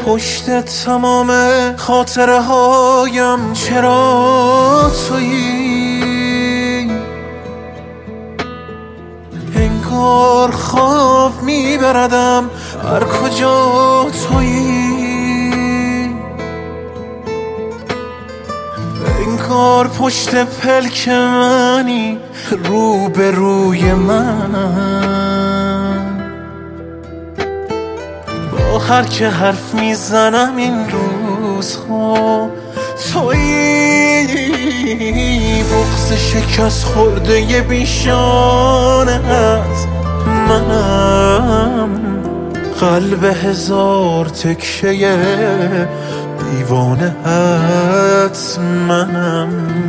پشت تمام خاطره هایم چرا تویی؟ انگار خواب میبردم هر کجا تویی، انگار پشت پلک منی رو به روی من. با هر که حرف میزنم این روزها تویی، بغض شکست خورده بیشانه از منم، قلب هزار تکشه دیوانه هات منم.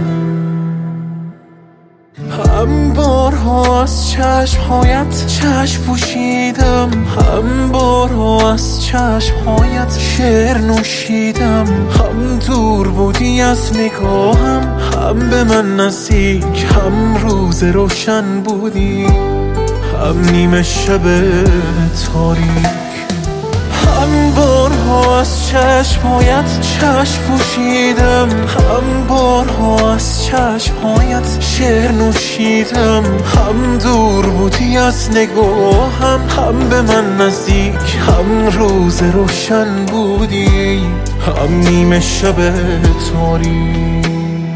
هم بارها از چشمهایت چشم پوشیدم، هم بارها از چشمهایت شعر نوشیدم، هم دور بودی از نگاهم، هم به من نزدیک، هم روز روشن بودی، هم نیمه شب تاریک. هم بارها از چشمهایت چشم پوشیدم، هم بارها از چشمهایت شعر نوشیدم، هم دور بودی از نگاهم، هم به من نزدیک، هم روز روشن بودی، هم نیمه شب تاریک.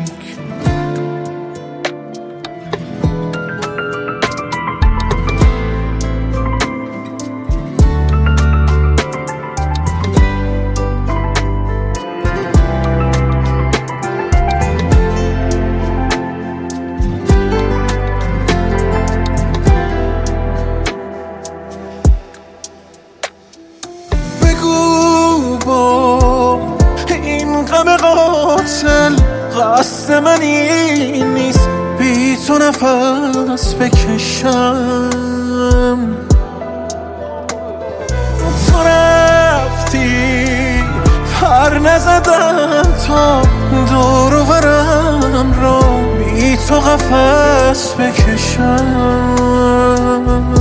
غم قاتل قصد من این نیست بی تو نفس بکشم، تو رفتی پر نزدم تا دور و برم را بی تو قفس بکشم.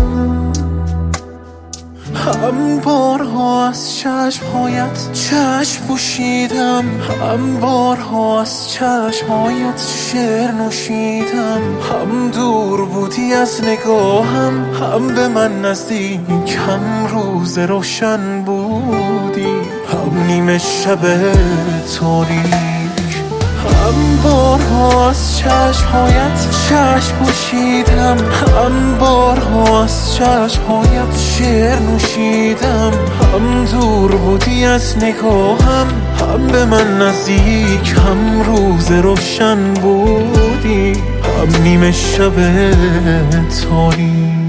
هم بارها از چشمهایت چشم پوشیدم، هم بارها از چشمهایت شعر نوشیدم، هم دور بودی از نگاهم، هم به من نزدیک، هم روز روشن بودی، هم نیمه شب تاریک. هم بارها از چشمهایت چشم پوشیدم، هم بارها از چشمهایت شعر نوشیدم، هم دور بودی از نگاهم، هم به من نزدیک، هم روز روشن بودی، هم نیمه شب تاریک.